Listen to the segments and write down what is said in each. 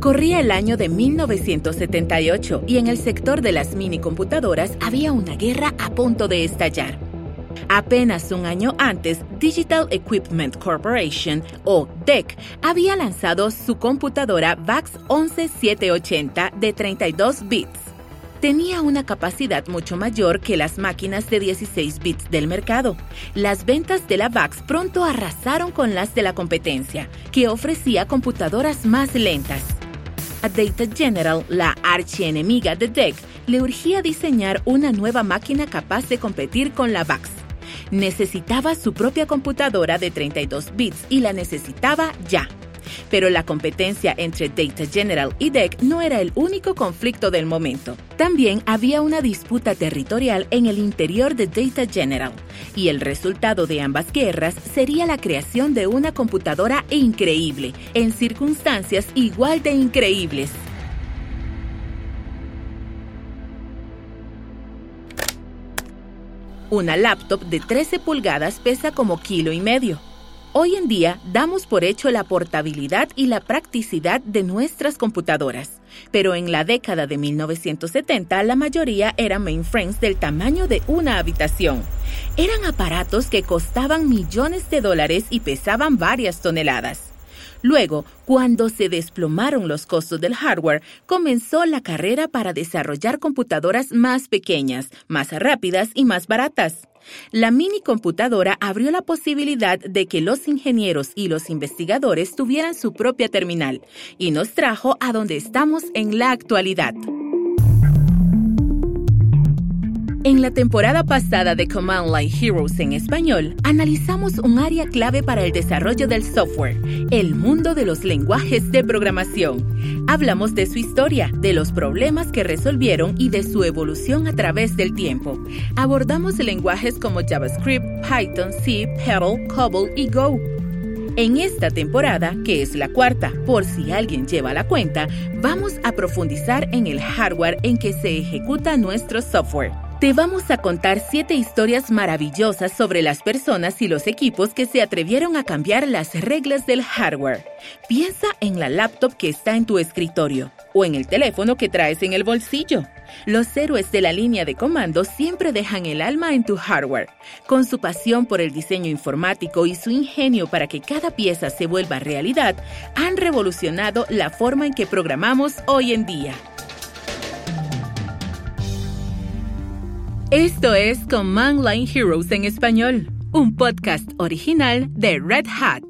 Corría el año de 1978 y en el sector de las minicomputadoras había una guerra a punto de estallar. Apenas un año antes, Digital Equipment Corporation, o DEC, había lanzado su computadora VAX 11780 de 32 bits. Tenía una capacidad mucho mayor que las máquinas de 16 bits del mercado. Las ventas de la VAX pronto arrasaron con las de la competencia, que ofrecía computadoras más lentas. A Data General, la archienemiga de DEC, le urgía diseñar una nueva máquina capaz de competir con la VAX. Necesitaba su propia computadora de 32 bits y la necesitaba ya. Pero la competencia entre Data General y DEC no era el único conflicto del momento. También había una disputa territorial en el interior de Data General, y el resultado de ambas guerras sería la creación de una computadora increíble, en circunstancias igual de increíbles. Una laptop de 13 pulgadas pesa como 1,5 kilos. Hoy en día damos por hecho la portabilidad y la practicidad de nuestras computadoras, pero en la década de 1970 la mayoría eran mainframes del tamaño de una habitación. Eran aparatos que costaban millones de dólares y pesaban varias toneladas. Luego, cuando se desplomaron los costos del hardware, comenzó la carrera para desarrollar computadoras más pequeñas, más rápidas y más baratas. La minicomputadora abrió la posibilidad de que los ingenieros y los investigadores tuvieran su propia terminal y nos trajo a donde estamos en la actualidad. En la temporada pasada de Command Line Heroes en español, analizamos un área clave para el desarrollo del software, el mundo de los lenguajes de programación. Hablamos de su historia, de los problemas que resolvieron y de su evolución a través del tiempo. Abordamos lenguajes como JavaScript, Python, C, Perl, COBOL y Go. En esta temporada, que es la cuarta, por si alguien lleva la cuenta, vamos a profundizar en el hardware en que se ejecuta nuestro software. Te vamos a contar 7 historias maravillosas sobre las personas y los equipos que se atrevieron a cambiar las reglas del hardware. Piensa en la laptop que está en tu escritorio o en el teléfono que traes en el bolsillo. Los héroes de la línea de comando siempre dejan el alma en tu hardware. Con su pasión por el diseño informático y su ingenio para que cada pieza se vuelva realidad, han revolucionado la forma en que programamos hoy en día. Esto es Command Line Heroes en español, un podcast original de Red Hat.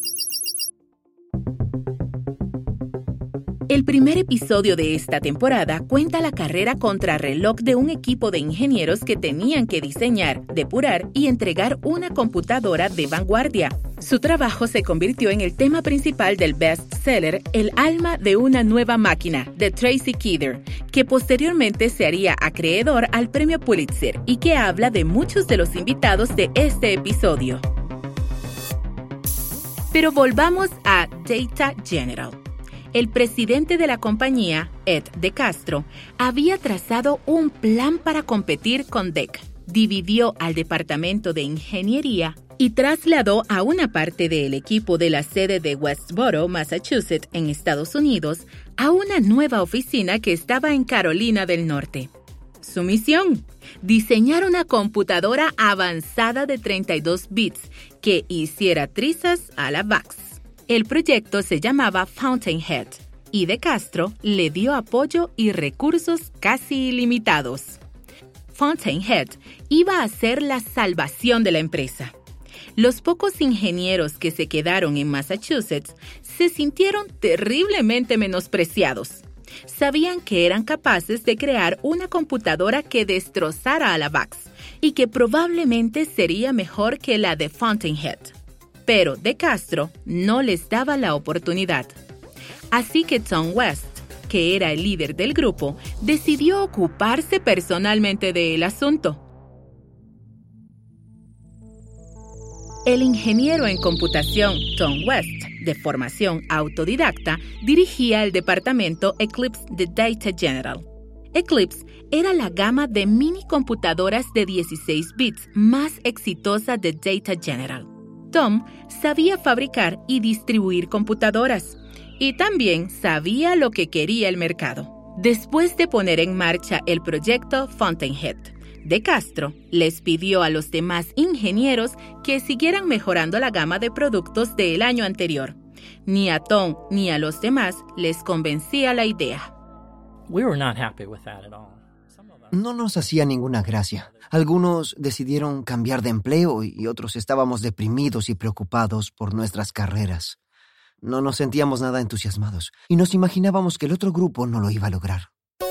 El primer episodio de esta temporada cuenta la carrera contrarreloj de un equipo de ingenieros que tenían que diseñar, depurar y entregar una computadora de vanguardia. Su trabajo se convirtió en el tema principal del bestseller El alma de una nueva máquina, de Tracy Kidder, que posteriormente se haría acreedor al premio Pulitzer y que habla de muchos de los invitados de este episodio. Pero volvamos a Data General. El presidente de la compañía, Ed De Castro, había trazado un plan para competir con DEC. Dividió al departamento de ingeniería y trasladó a una parte del equipo de la sede de Westboro, Massachusetts, en Estados Unidos, a una nueva oficina que estaba en Carolina del Norte. Su misión: diseñar una computadora avanzada de 32 bits que hiciera trizas a la VAX. El proyecto se llamaba Fountainhead y De Castro le dio apoyo y recursos casi ilimitados. Fountainhead iba a ser la salvación de la empresa. Los pocos ingenieros que se quedaron en Massachusetts se sintieron terriblemente menospreciados. Sabían que eran capaces de crear una computadora que destrozara a la VAX y que probablemente sería mejor que la de Fountainhead. Pero De Castro no les daba la oportunidad. Así que Tom West, que era el líder del grupo, decidió ocuparse personalmente del asunto. El ingeniero en computación Tom West, de formación autodidacta, dirigía el departamento Eclipse de Data General. Eclipse era la gama de mini computadoras de 16 bits más exitosa de Data General. Tom sabía fabricar y distribuir computadoras y también sabía lo que quería el mercado. Después de poner en marcha el proyecto Fountainhead, De Castro les pidió a los demás ingenieros que siguieran mejorando la gama de productos del año anterior. Ni a Tom ni a los demás les convencía la idea. No nos hacía ninguna gracia. Algunos decidieron cambiar de empleo y otros estábamos deprimidos y preocupados por nuestras carreras. No nos sentíamos nada entusiasmados y nos imaginábamos que el otro grupo no lo iba a lograr.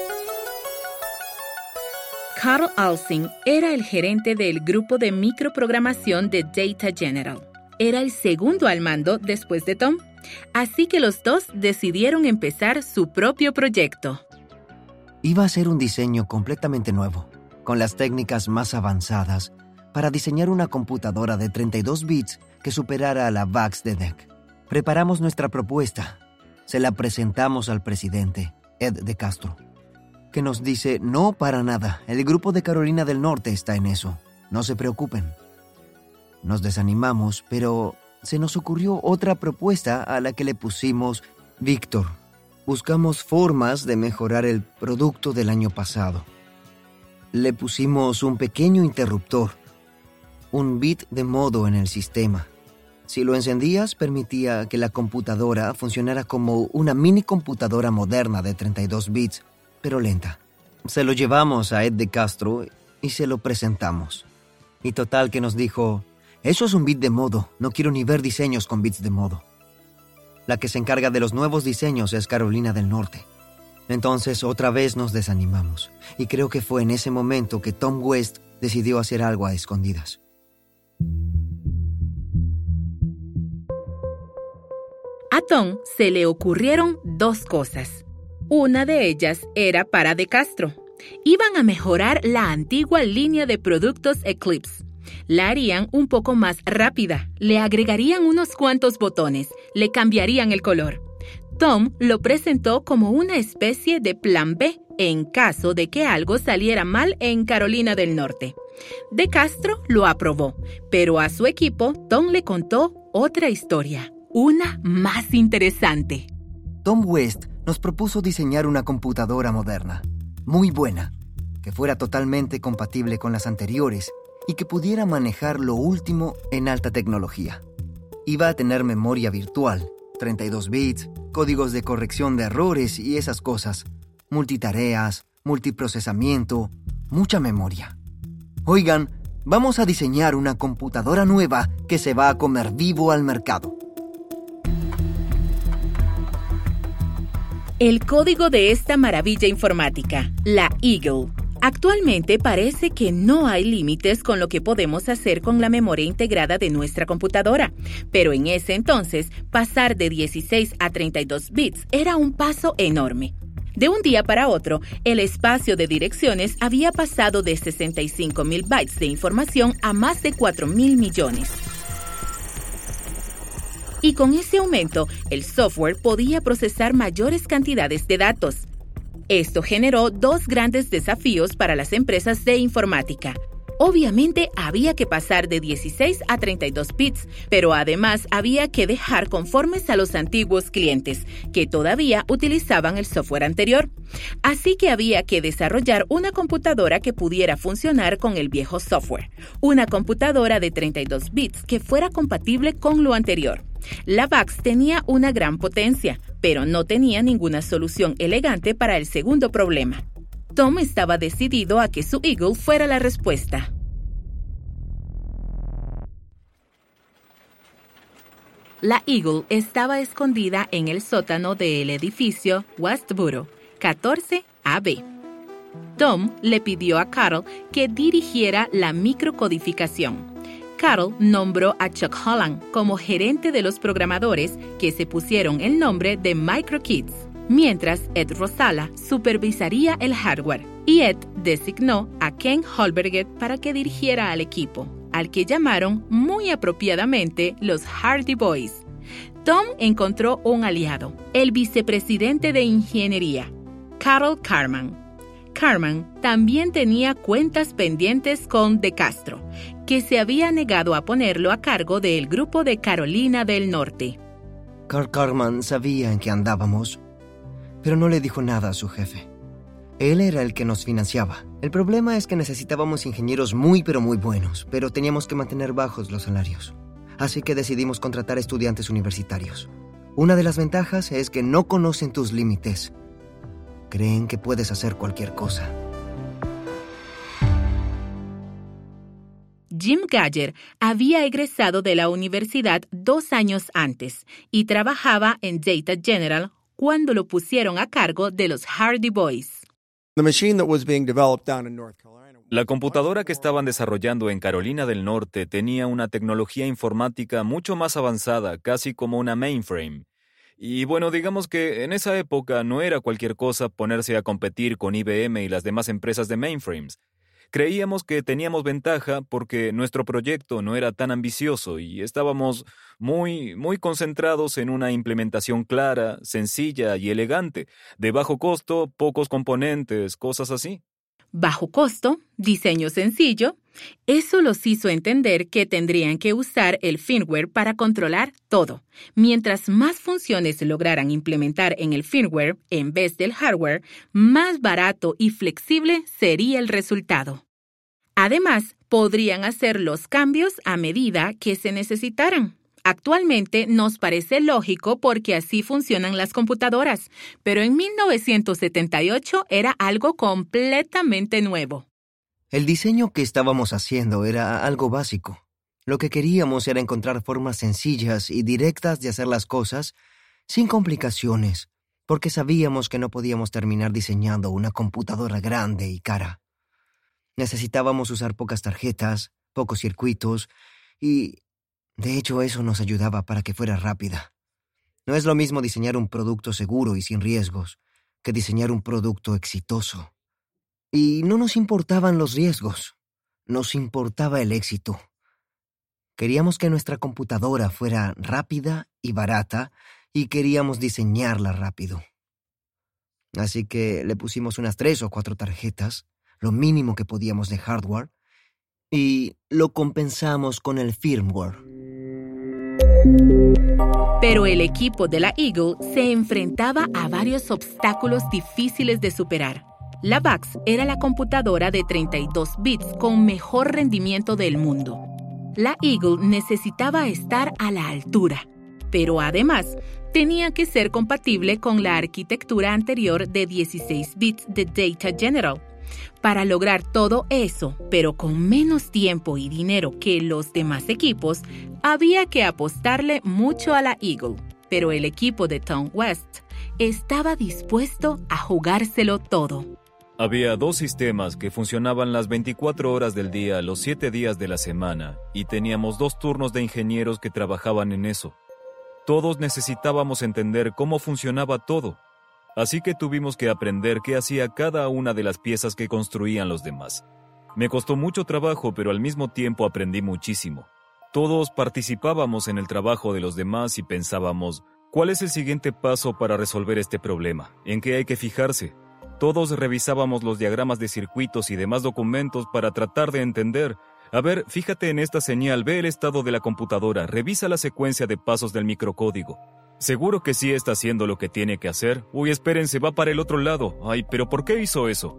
Carl Alsing era el gerente del grupo de microprogramación de Data General. Era el segundo al mando después de Tom, así que los dos decidieron empezar su propio proyecto. Iba a ser un diseño completamente nuevo, con las técnicas más avanzadas, para diseñar una computadora de 32 bits que superara a la VAX de DEC. Preparamos nuestra propuesta. Se la presentamos al presidente, Ed De Castro, que nos dice: no, para nada, el grupo de Carolina del Norte está en eso, no se preocupen. Nos desanimamos, pero se nos ocurrió otra propuesta a la que le pusimos Víctor. Buscamos formas de mejorar el producto del año pasado. Le pusimos un pequeño interruptor, un bit de modo en el sistema. Si lo encendías, permitía que la computadora funcionara como una mini computadora moderna de 32 bits, pero lenta. Se lo llevamos a Ed De Castro y se lo presentamos. Y total que nos dijo: eso es un bit de modo, no quiero ni ver diseños con bits de modo. La que se encarga de los nuevos diseños es Carolina del Norte. Entonces otra vez nos desanimamos, y creo que fue en ese momento que Tom West decidió hacer algo a escondidas. A Tom se le ocurrieron dos cosas. Una de ellas era para De Castro. Iban a mejorar la antigua línea de productos Eclipse. La harían un poco más rápida, le agregarían unos cuantos botones, le cambiarían el color. Tom lo presentó como una especie de plan B en caso de que algo saliera mal en Carolina del Norte. De Castro lo aprobó, pero a su equipo Tom le contó otra historia. Una más interesante. Tom West nos propuso diseñar una computadora moderna, muy buena, que fuera totalmente compatible con las anteriores y que pudiera manejar lo último en alta tecnología. Iba a tener memoria virtual, 32 bits, códigos de corrección de errores y esas cosas, multitareas, multiprocesamiento, mucha memoria. Oigan, vamos a diseñar una computadora nueva que se va a comer vivo al mercado. El código de esta maravilla informática, la Eagle. Actualmente parece que no hay límites con lo que podemos hacer con la memoria integrada de nuestra computadora, pero en ese entonces, pasar de 16 a 32 bits era un paso enorme. De un día para otro, el espacio de direcciones había pasado de 65,000 bytes de información a más de 4,000 millones. Y con ese aumento, el software podía procesar mayores cantidades de datos. Esto generó dos grandes desafíos para las empresas de informática. Obviamente había que pasar de 16 a 32 bits, pero además había que dejar conformes a los antiguos clientes, que todavía utilizaban el software anterior. Así que había que desarrollar una computadora que pudiera funcionar con el viejo software. Una computadora de 32 bits que fuera compatible con lo anterior. La VAX tenía una gran potencia, pero no tenía ninguna solución elegante para el segundo problema. Tom estaba decidido a que su Eagle fuera la respuesta. La Eagle estaba escondida en el sótano del edificio Westboro, 14AB. Tom le pidió a Carl que dirigiera la microcodificación. Carl nombró a Chuck Holland como gerente de los programadores, que se pusieron el nombre de MicroKids, mientras Ed Rosala supervisaría el hardware, y Ed designó a Ken Holberget para que dirigiera al equipo, al que llamaron muy apropiadamente los Hardy Boys. Tom encontró un aliado, el vicepresidente de ingeniería, Carol Carman. Carman también tenía cuentas pendientes con De Castro, que se había negado a ponerlo a cargo del grupo de Carolina del Norte. Carl Carman sabía en qué andábamos, pero no le dijo nada a su jefe. Él era el que nos financiaba. El problema es que necesitábamos ingenieros muy pero muy buenos, pero teníamos que mantener bajos los salarios. Así que decidimos contratar estudiantes universitarios. Una de las ventajas es que no conocen tus límites. Creen que puedes hacer cualquier cosa. Jim Gallagher había egresado de la universidad 2 años antes y trabajaba en Data General cuando lo pusieron a cargo de los Hardy Boys. La computadora que estaban desarrollando en Carolina del Norte tenía una tecnología informática mucho más avanzada, casi como una mainframe. Y bueno, digamos que en esa época no era cualquier cosa ponerse a competir con IBM y las demás empresas de mainframes. Creíamos que teníamos ventaja porque nuestro proyecto no era tan ambicioso y estábamos muy concentrados en una implementación clara, sencilla y elegante, de bajo costo, pocos componentes, cosas así. Bajo costo, diseño sencillo, eso los hizo entender que tendrían que usar el firmware para controlar todo. Mientras más funciones lograran implementar en el firmware en vez del hardware, más barato y flexible sería el resultado. Además, podrían hacer los cambios a medida que se necesitaran. Actualmente nos parece lógico porque así funcionan las computadoras, pero en 1978 era algo completamente nuevo. El diseño que estábamos haciendo era algo básico. Lo que queríamos era encontrar formas sencillas y directas de hacer las cosas sin complicaciones, porque sabíamos que no podíamos terminar diseñando una computadora grande y cara. Necesitábamos usar pocas tarjetas, pocos circuitos y, de hecho, eso nos ayudaba para que fuera rápida. No es lo mismo diseñar un producto seguro y sin riesgos que diseñar un producto exitoso. Y no nos importaban los riesgos, nos importaba el éxito. Queríamos que nuestra computadora fuera rápida y barata y queríamos diseñarla rápido. Así que le pusimos unas 3 o 4 tarjetas, lo mínimo que podíamos de hardware, y lo compensamos con el firmware. Pero el equipo de la Eagle se enfrentaba a varios obstáculos difíciles de superar. La VAX era la computadora de 32 bits con mejor rendimiento del mundo. La Eagle necesitaba estar a la altura, pero además tenía que ser compatible con la arquitectura anterior de 16 bits de Data General. Para lograr todo eso, pero con menos tiempo y dinero que los demás equipos, había que apostarle mucho a la Eagle. Pero el equipo de Tom West estaba dispuesto a jugárselo todo. Había 2 sistemas que funcionaban las 24 horas del día, los 7 días de la semana, y teníamos 2 turnos de ingenieros que trabajaban en eso. Todos necesitábamos entender cómo funcionaba todo. Así que tuvimos que aprender qué hacía cada una de las piezas que construían los demás. Me costó mucho trabajo, pero al mismo tiempo aprendí muchísimo. Todos participábamos en el trabajo de los demás y pensábamos, ¿cuál es el siguiente paso para resolver este problema? ¿En qué hay que fijarse? Todos revisábamos los diagramas de circuitos y demás documentos para tratar de entender. A ver, fíjate en esta señal, ve el estado de la computadora, revisa la secuencia de pasos del microcódigo. ¿Seguro que sí está haciendo lo que tiene que hacer? Uy, espérense, va para el otro lado. Ay, ¿pero por qué hizo eso?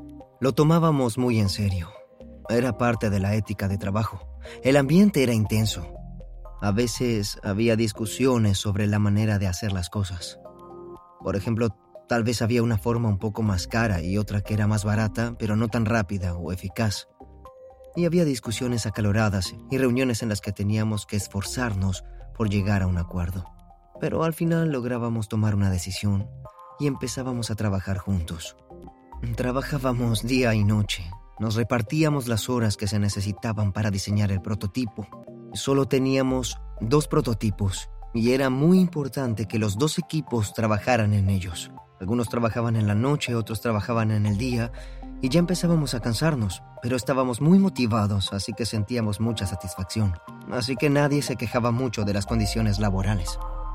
Lo tomábamos muy en serio. Era parte de la ética de trabajo. El ambiente era intenso. A veces había discusiones sobre la manera de hacer las cosas. Por ejemplo, tal vez había una forma un poco más cara y otra que era más barata, pero no tan rápida o eficaz. Y había discusiones acaloradas y reuniones en las que teníamos que esforzarnos por llegar a un acuerdo. Pero al final lográbamos tomar una decisión y empezábamos a trabajar juntos. Trabajábamos día y noche. Nos repartíamos las horas que se necesitaban para diseñar el prototipo. Solo teníamos 2 prototipos y era muy importante que los 2 equipos trabajaran en ellos. Algunos trabajaban en la noche, otros trabajaban en el día y ya empezábamos a cansarnos, pero estábamos muy motivados, así que sentíamos mucha satisfacción. Así que nadie se quejaba mucho de las condiciones laborales.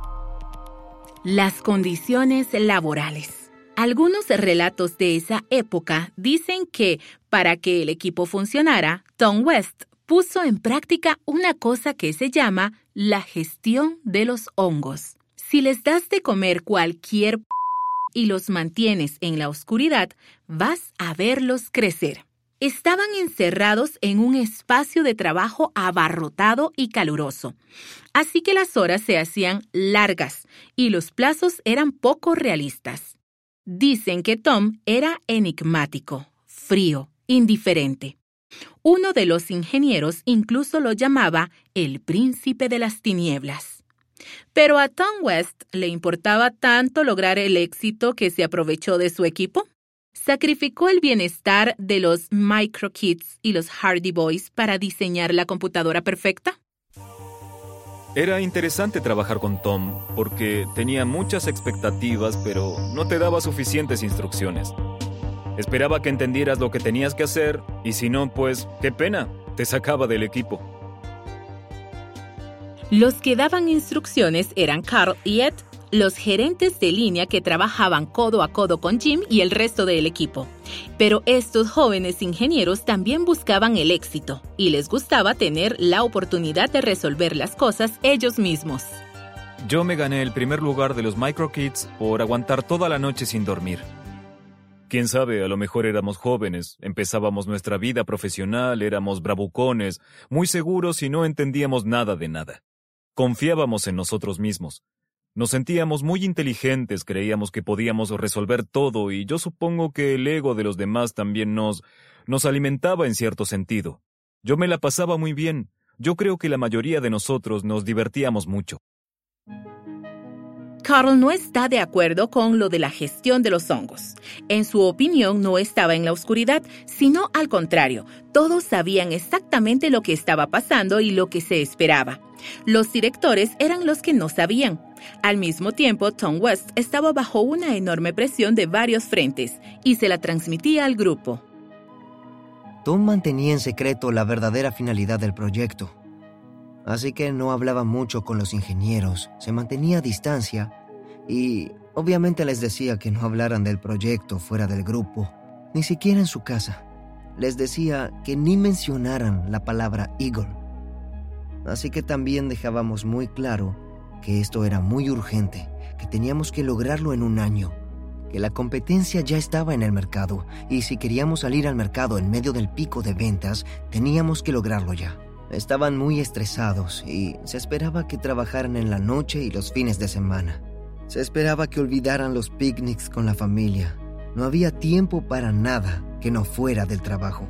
Las condiciones laborales. Algunos relatos de esa época dicen que, para que el equipo funcionara, Tom West puso en práctica una cosa que se llama la gestión de los hongos. Si les das de comer cualquier y los mantienes en la oscuridad, vas a verlos crecer. Estaban encerrados en un espacio de trabajo abarrotado y caluroso, así que las horas se hacían largas y los plazos eran poco realistas. Dicen que Tom era enigmático, frío, indiferente. Uno de los ingenieros incluso lo llamaba el príncipe de las tinieblas. Pero a Tom West le importaba tanto lograr el éxito que se aprovechó de su equipo. Sacrificó el bienestar de los Microkids y los Hardy Boys para diseñar la computadora perfecta. Era interesante trabajar con Tom porque tenía muchas expectativas, pero no te daba suficientes instrucciones. Esperaba que entendieras lo que tenías que hacer y si no, pues, qué pena, te sacaba del equipo. Los que daban instrucciones eran Carl y Ed, los gerentes de línea que trabajaban codo a codo con Jim y el resto del equipo. Pero estos jóvenes ingenieros también buscaban el éxito y les gustaba tener la oportunidad de resolver las cosas ellos mismos. Yo me gané el primer lugar de los Microkids por aguantar toda la noche sin dormir. Quién sabe, a lo mejor éramos jóvenes, empezábamos nuestra vida profesional, éramos bravucones, muy seguros y no entendíamos nada de nada. Confiábamos en nosotros mismos. Nos sentíamos muy inteligentes, creíamos que podíamos resolver todo y yo supongo que el ego de los demás también nos alimentaba en cierto sentido. Yo me la pasaba muy bien. Yo creo que la mayoría de nosotros nos divertíamos mucho. Carl no está de acuerdo con lo de la gestión de los hongos. En su opinión, no estaba en la oscuridad, sino al contrario. Todos sabían exactamente lo que estaba pasando y lo que se esperaba. Los directores eran los que no sabían. Al mismo tiempo, Tom West estaba bajo una enorme presión de varios frentes y se la transmitía al grupo. Tom mantenía en secreto la verdadera finalidad del proyecto. Así que no hablaba mucho con los ingenieros, se mantenía a distancia y obviamente les decía que no hablaran del proyecto fuera del grupo, ni siquiera en su casa. Les decía que ni mencionaran la palabra Eagle. Así que también dejábamos muy claro que esto era muy urgente, que teníamos que lograrlo en un año, que la competencia ya estaba en el mercado y si queríamos salir al mercado en medio del pico de ventas, teníamos que lograrlo ya. Estaban muy estresados y se esperaba que trabajaran en la noche y los fines de semana. Se esperaba que olvidaran los picnics con la familia. No había tiempo para nada que no fuera del trabajo.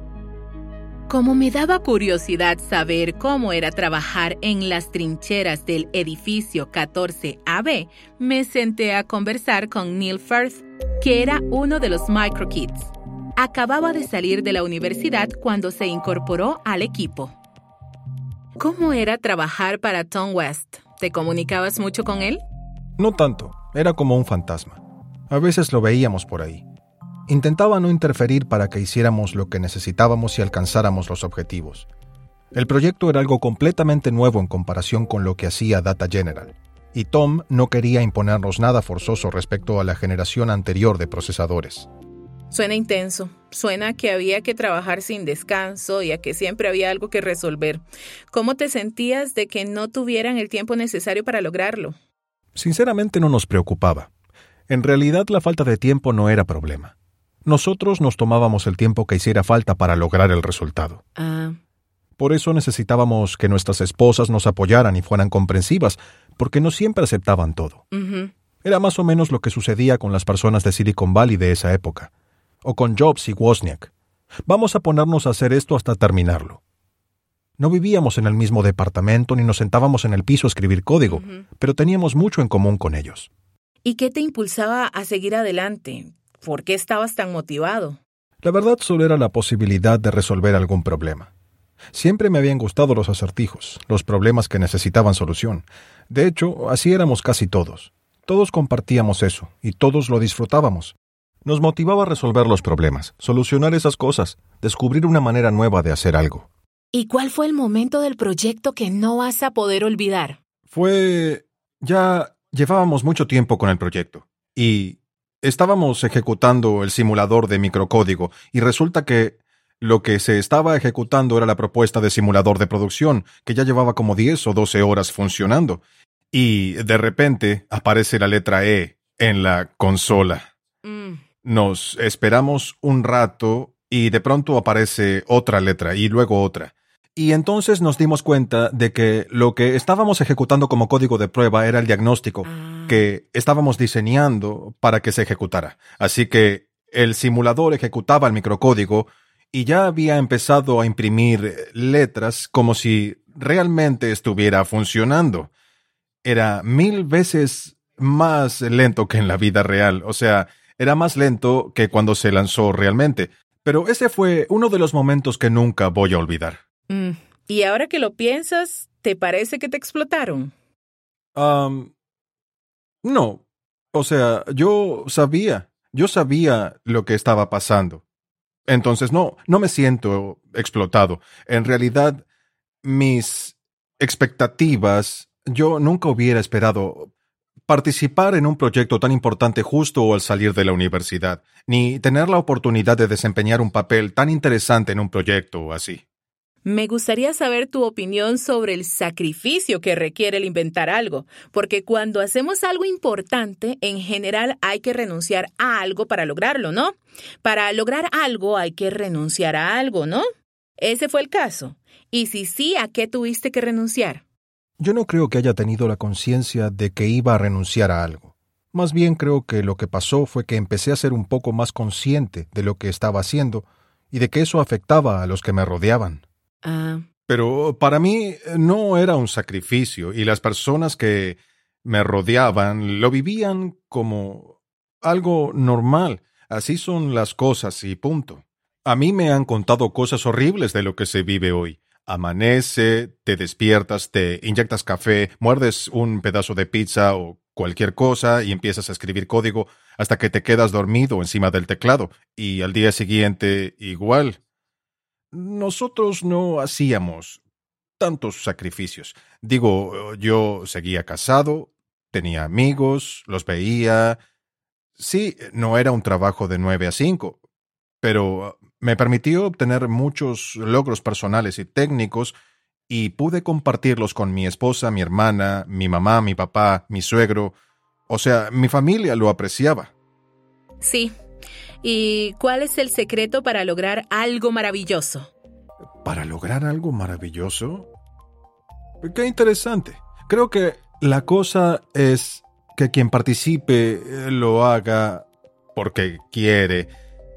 Como me daba curiosidad saber cómo era trabajar en las trincheras del edificio 14AB, me senté a conversar con Neil Firth, que era uno de los Microkids. Acababa de salir de la universidad cuando se incorporó al equipo. ¿Cómo era trabajar para Tom West? ¿Te comunicabas mucho con él? No tanto, era como un fantasma. A veces lo veíamos por ahí. Intentaba no interferir para que hiciéramos lo que necesitábamos y alcanzáramos los objetivos. El proyecto era algo completamente nuevo en comparación con lo que hacía Data General, y Tom no quería imponernos nada forzoso respecto a la generación anterior de procesadores. Suena intenso. Suena que había que trabajar sin descanso y a que siempre había algo que resolver. ¿Cómo te sentías de que no tuvieran el tiempo necesario para lograrlo? Sinceramente no nos preocupaba. En realidad la falta de tiempo no era problema. Nosotros nos tomábamos el tiempo que hiciera falta para lograr el resultado. Por eso necesitábamos que nuestras esposas nos apoyaran y fueran comprensivas, porque no siempre aceptaban todo. Era más o menos lo que sucedía con las personas de Silicon Valley de esa época. O con Jobs y Wozniak. Vamos a ponernos a hacer esto hasta terminarlo. No vivíamos en el mismo departamento ni nos sentábamos en el piso a escribir código, pero teníamos mucho en común con ellos. ¿Y qué te impulsaba a seguir adelante? ¿Por qué estabas tan motivado? La verdad solo era la posibilidad de resolver algún problema. Siempre me habían gustado los acertijos, los problemas que necesitaban solución. De hecho, así éramos casi todos. Todos compartíamos eso, y todos lo disfrutábamos. Nos motivaba a resolver los problemas, solucionar esas cosas, descubrir una manera nueva de hacer algo. ¿Y cuál fue el momento del proyecto que no vas a poder olvidar? Ya llevábamos mucho tiempo con el proyecto, y estábamos ejecutando el simulador de microcódigo, y resulta que lo que se estaba ejecutando era la propuesta de simulador de producción, que ya llevaba como 10 o 12 horas funcionando. y de repente aparece la letra E en la consola. Nos esperamos un rato y de pronto aparece otra letra y luego otra. Y entonces nos dimos cuenta de que lo que estábamos ejecutando como código de prueba era el diagnóstico que estábamos diseñando para que se ejecutara. Así que el simulador ejecutaba el microcódigo y ya había empezado a imprimir letras como si realmente estuviera funcionando. Era 1000 veces más lento que en la vida real. O sea, era más lento que cuando se lanzó realmente. Pero ese fue uno de los momentos que nunca voy a olvidar. Y ahora que lo piensas, ¿te parece que te explotaron? No. O sea, yo sabía lo que estaba pasando. Entonces no me siento explotado. En realidad, mis expectativas, yo nunca hubiera esperado participar en un proyecto tan importante justo al salir de la universidad, ni tener la oportunidad de desempeñar un papel tan interesante en un proyecto así. Me gustaría saber tu opinión sobre el sacrificio que requiere el inventar algo, porque cuando hacemos algo importante, en general hay que renunciar a algo para lograrlo, ¿no? Para lograr algo hay que renunciar a algo, ¿no? Ese fue el caso. Y si sí, ¿a qué tuviste que renunciar? Yo no creo que haya tenido la conciencia de que iba a renunciar a algo. Más bien creo que lo que pasó fue que empecé a ser un poco más consciente de lo que estaba haciendo y de que eso afectaba a los que me rodeaban. Pero para mí no era un sacrificio y las personas que me rodeaban lo vivían como algo normal. Así son las cosas y punto. A mí me han contado cosas horribles de lo que se vive hoy. Amanece, te despiertas, te inyectas café, muerdes un pedazo de pizza o cualquier cosa y empiezas a escribir código hasta que te quedas dormido encima del teclado. Y al día siguiente, igual. Nosotros no hacíamos tantos sacrificios. Digo, yo seguía casado, tenía amigos, los veía. Sí, no era un trabajo de 9 a 5, pero me permitió obtener muchos logros personales y técnicos y pude compartirlos con mi esposa, mi hermana, mi mamá, mi papá, mi suegro. O sea, mi familia lo apreciaba. Sí. ¿Y cuál es el secreto para lograr algo maravilloso? ¿Para lograr algo maravilloso? ¡Qué interesante! Creo que la cosa es que quien participe lo haga porque quiere,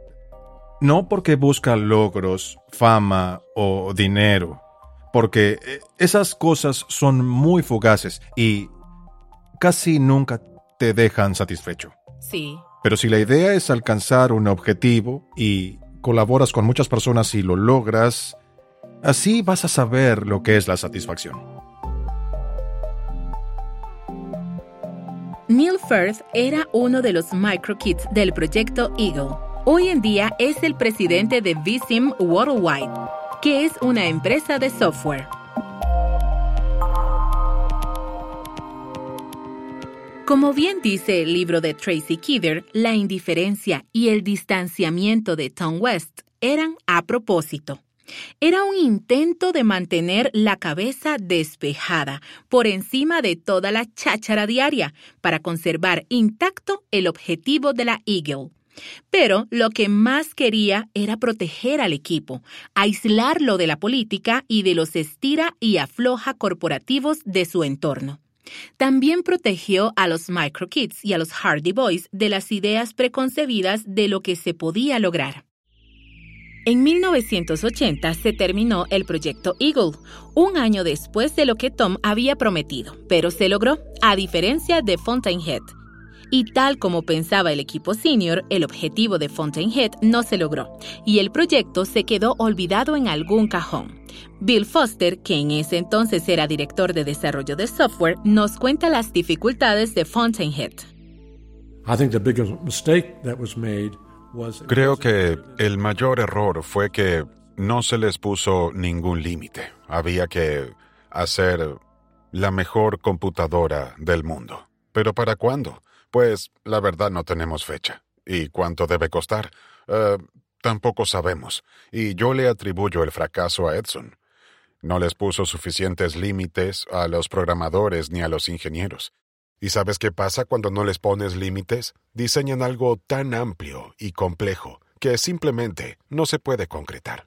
no porque busca logros, fama o dinero, porque esas cosas son muy fugaces y casi nunca te dejan satisfecho. Sí. Pero si la idea es alcanzar un objetivo y colaboras con muchas personas y lo logras, así vas a saber lo que es la satisfacción. Neil Firth era uno de los microkids del proyecto Eagle. Hoy en día es el presidente de Vsim Worldwide, que es una empresa de software. Como bien dice el libro de Tracy Kidder, la indiferencia y el distanciamiento de Tom West eran a propósito. Era un intento de mantener la cabeza despejada por encima de toda la cháchara diaria para conservar intacto el objetivo de la Eagle. Pero lo que más quería era proteger al equipo, aislarlo de la política y de los estira y afloja corporativos de su entorno. También protegió a los microkids y a los Hardy Boys de las ideas preconcebidas de lo que se podía lograr. En 1980 se terminó el proyecto Eagle, un año después de lo que Tom había prometido, pero se logró, a diferencia de Fountainhead. Y tal como pensaba el equipo senior, el objetivo de Fountainhead no se logró, y el proyecto se quedó olvidado en algún cajón. Bill Foster, que en ese entonces era director de desarrollo de software, nos cuenta las dificultades de Fountainhead. Creo que el mayor error fue que no se les puso ningún límite. Había que hacer la mejor computadora del mundo. ¿Pero para cuándo? Pues la verdad no tenemos fecha. ¿Y cuánto debe costar? Tampoco sabemos. Y yo le atribuyo el fracaso a Edison. No les puso suficientes límites a los programadores ni a los ingenieros. ¿Y sabes qué pasa cuando no les pones límites? Diseñan algo tan amplio y complejo que simplemente no se puede concretar.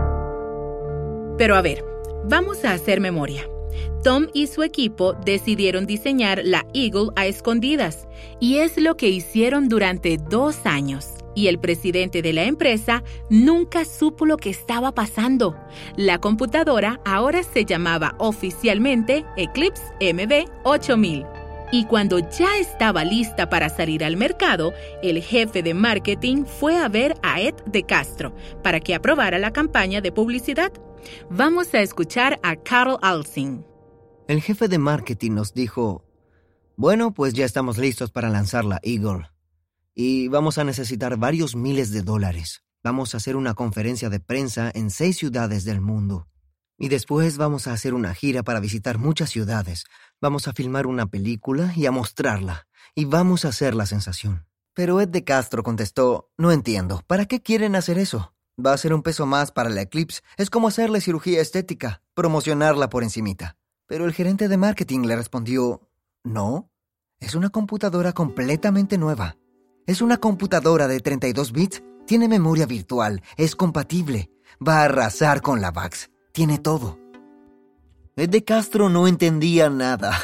Pero a ver, vamos a hacer memoria. Tom y su equipo decidieron diseñar la Eagle a escondidas, y es lo que hicieron durante 2 años. Y el presidente de la empresa nunca supo lo que estaba pasando. La computadora ahora se llamaba oficialmente Eclipse MB8000. Y cuando ya estaba lista para salir al mercado, el jefe de marketing fue a ver a Ed de Castro para que aprobara la campaña de publicidad. Vamos a escuchar a Carl Alsing. El jefe de marketing nos dijo, bueno, pues ya estamos listos para lanzar la Eagle. Y vamos a necesitar varios miles de dólares. Vamos a hacer una conferencia de prensa en 6 ciudades del mundo. Y después vamos a hacer una gira para visitar muchas ciudades. Vamos a filmar una película y a mostrarla. Y vamos a hacer la sensación. Pero Ed de Castro contestó, no entiendo, ¿para qué quieren hacer eso? Va a ser un peso más para la Eclipse. Es como hacerle cirugía estética, promocionarla por encimita. Pero el gerente de marketing le respondió, no, es una computadora completamente nueva. Es una computadora de 32 bits, tiene memoria virtual, es compatible, va a arrasar con la VAX, tiene todo. Ed de Castro no entendía nada.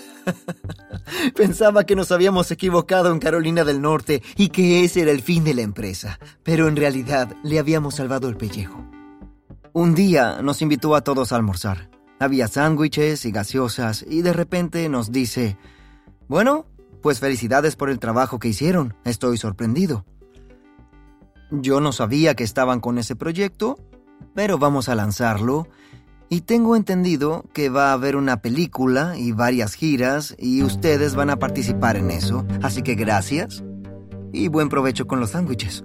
Pensaba que nos habíamos equivocado en Carolina del Norte y que ese era el fin de la empresa, pero en realidad le habíamos salvado el pellejo. Un día nos invitó a todos a almorzar. Había sándwiches y gaseosas y de repente nos dice, bueno, pues felicidades por el trabajo que hicieron, estoy sorprendido. Yo no sabía que estaban con ese proyecto, pero vamos a lanzarlo. Y tengo entendido que va a haber una película y varias giras y ustedes van a participar en eso. Así que gracias y buen provecho con los sándwiches.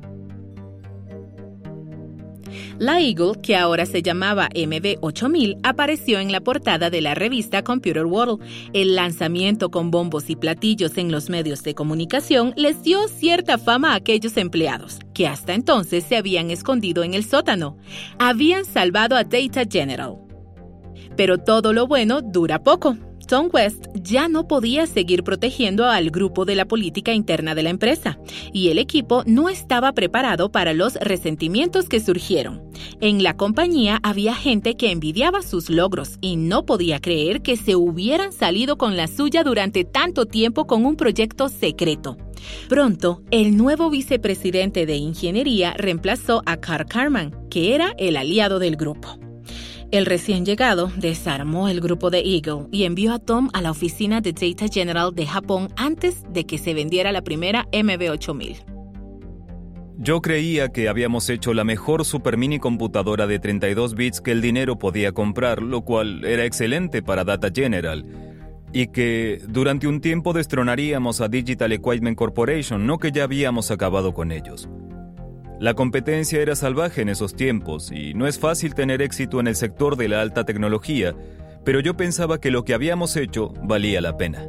La Eagle, que ahora se llamaba MB8000, apareció en la portada de la revista Computer World. El lanzamiento con bombos y platillos en los medios de comunicación les dio cierta fama a aquellos empleados, que hasta entonces se habían escondido en el sótano. Habían salvado a Data General. Pero todo lo bueno dura poco. Tom West ya no podía seguir protegiendo al grupo de la política interna de la empresa, y el equipo no estaba preparado para los resentimientos que surgieron. En la compañía había gente que envidiaba sus logros y no podía creer que se hubieran salido con la suya durante tanto tiempo con un proyecto secreto. Pronto, el nuevo vicepresidente de ingeniería reemplazó a Carl Carman, que era el aliado del grupo. El recién llegado desarmó el grupo de Eagle y envió a Tom a la oficina de Data General de Japón antes de que se vendiera la primera MB8000. Yo creía que habíamos hecho la mejor super mini computadora de 32 bits que el dinero podía comprar, lo cual era excelente para Data General, y que durante un tiempo destronaríamos a Digital Equipment Corporation, no que ya habíamos acabado con ellos. La competencia era salvaje en esos tiempos y no es fácil tener éxito en el sector de la alta tecnología, pero yo pensaba que lo que habíamos hecho valía la pena.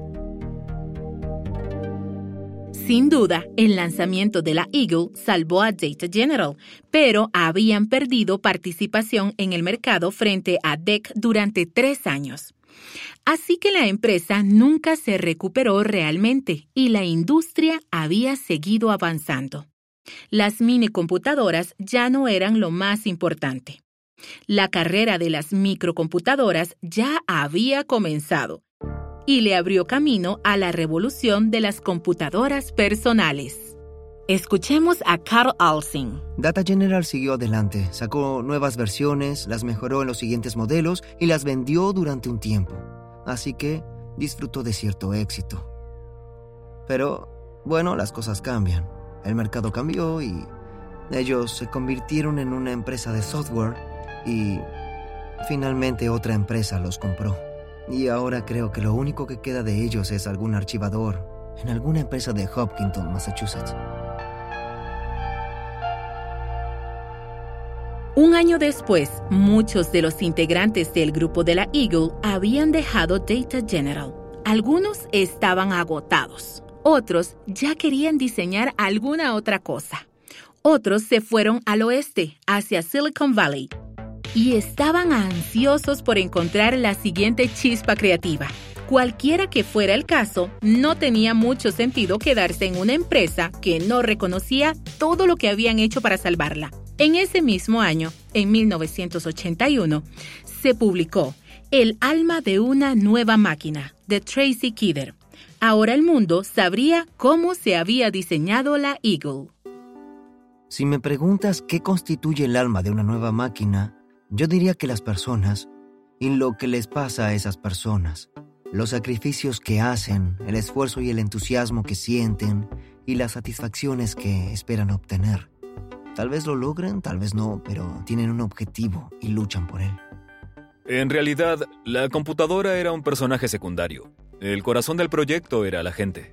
Sin duda, el lanzamiento de la Eagle salvó a Data General, pero habían perdido participación en el mercado frente a DEC durante 3 años. Así que la empresa nunca se recuperó realmente y la industria había seguido avanzando. Las minicomputadoras ya no eran lo más importante. La carrera de las microcomputadoras ya había comenzado y le abrió camino a la revolución de las computadoras personales. Escuchemos a Carl Alsing. Data General siguió adelante, sacó nuevas versiones, las mejoró en los siguientes modelos y las vendió durante un tiempo. Así que disfrutó de cierto éxito. Pero, bueno, las cosas cambian. El mercado cambió y ellos se convirtieron en una empresa de software y finalmente otra empresa los compró. Y ahora creo que lo único que queda de ellos es algún archivador en alguna empresa de Hopkinton, Massachusetts. Un año después, muchos de los integrantes del grupo de la Eagle habían dejado Data General. Algunos estaban agotados. Otros ya querían diseñar alguna otra cosa. Otros se fueron al oeste, hacia Silicon Valley. y estaban ansiosos por encontrar la siguiente chispa creativa. Cualquiera que fuera el caso, no tenía mucho sentido quedarse en una empresa que no reconocía todo lo que habían hecho para salvarla. En ese mismo año, en 1981, se publicó El alma de una nueva máquina, de Tracy Kidder. Ahora el mundo sabría cómo se había diseñado la Eagle. Si me preguntas qué constituye el alma de una nueva máquina, yo diría que las personas y lo que les pasa a esas personas, los sacrificios que hacen, el esfuerzo y el entusiasmo que sienten y las satisfacciones que esperan obtener. Tal vez lo logren, tal vez no, pero tienen un objetivo y luchan por él. En realidad, la computadora era un personaje secundario. El corazón del proyecto era la gente.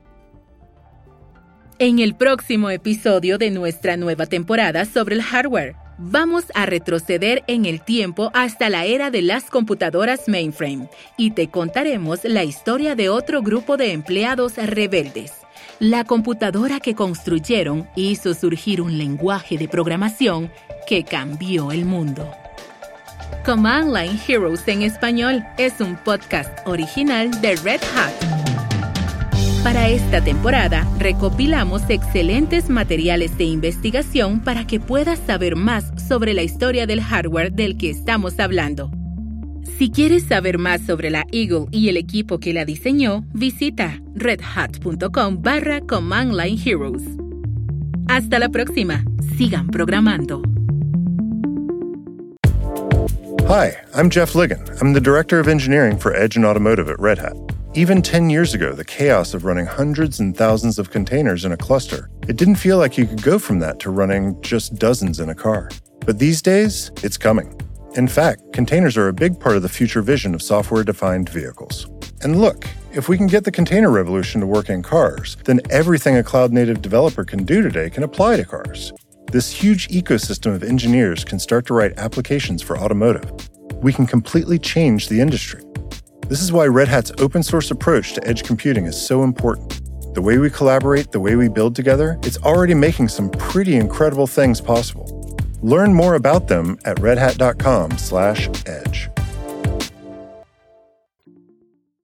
En el próximo episodio de nuestra nueva temporada sobre el hardware, vamos a retroceder en el tiempo hasta la era de las computadoras mainframe y te contaremos la historia de otro grupo de empleados rebeldes. La computadora que construyeron hizo surgir un lenguaje de programación que cambió el mundo. Command Line Heroes en español es un podcast original de Red Hat. Para esta temporada, recopilamos excelentes materiales de investigación para que puedas saber más sobre la historia del hardware del que estamos hablando. Si quieres saber más sobre la Eagle y el equipo que la diseñó, visita redhat.com/Command Line Heroes. Hasta la próxima. Sigan programando. Hi, I'm Jeff Ligon. I'm the Director of Engineering for Edge and Automotive at Red Hat. Even 10 years ago, the chaos of running hundreds and thousands of containers in a cluster, it didn't feel like you could go from that to running just dozens in a car. But these days, it's coming. In fact, containers are a big part of the future vision of software-defined vehicles. And look, if we can get the container revolution to work in cars, then everything a cloud-native developer can do today can apply to cars. This huge ecosystem of engineers can start to write applications for automotive. We can completely change the industry. This is why Red Hat's open source approach to edge computing is so important. The way we collaborate, the way we build together, it's already making some pretty incredible things possible. Learn more about them at redhat.com/edge.